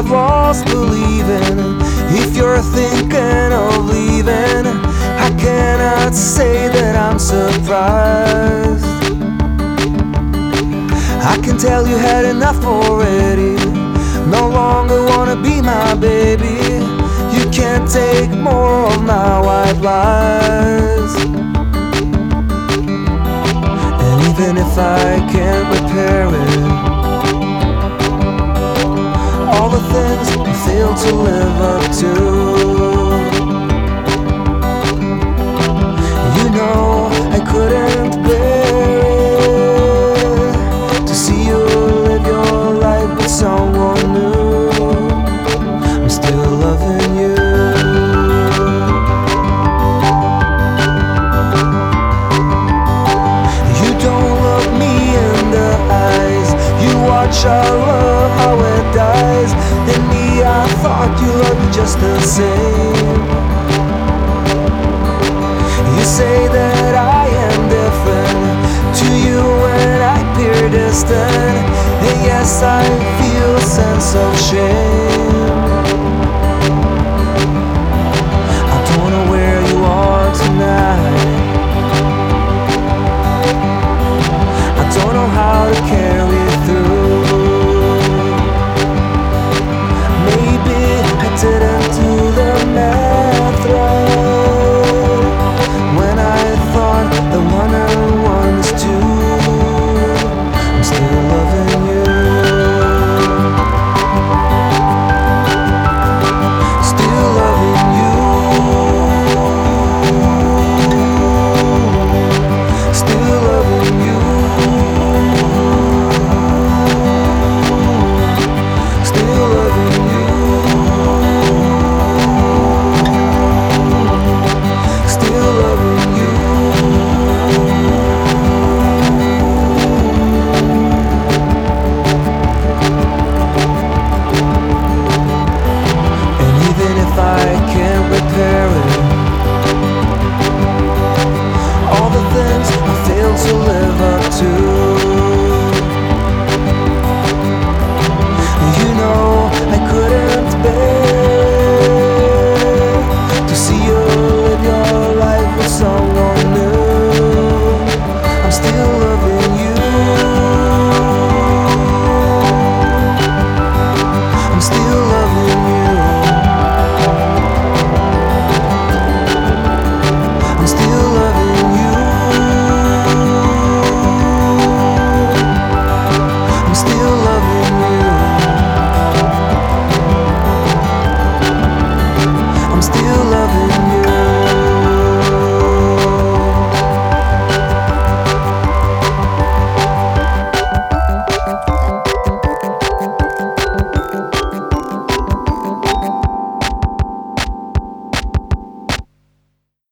I've lost believing. If you're thinking of leaving, I cannot say that I'm surprised. I can tell you had enough already. No longer wanna be my baby. You can't take more of my white lies. And even if I can't repair it, all the things I failed to live up to, you know I couldn't bear it to see you live your life with someone new. I'm still loving you. You don't look me in the eyes. You watch our love how it dies. In me I thought you loved me just the same. You say that I am different to you when I appear distant. And yes, I feel a sense of shame. I don't know where you are tonight. I don't know how to carry through. Maybe I didn't do the math right when I thought the 1 and 1 is 2. I'm still loving you. Still loving you. Still loving you. Still loving you. Still loving you. And even if I can't repair it, all the things I failed to live up to, you know I couldn't bear to see you live your life with someone new. I'm still loving you. I'm still loving you. I'm still loving you. I'm still loving you. I'm still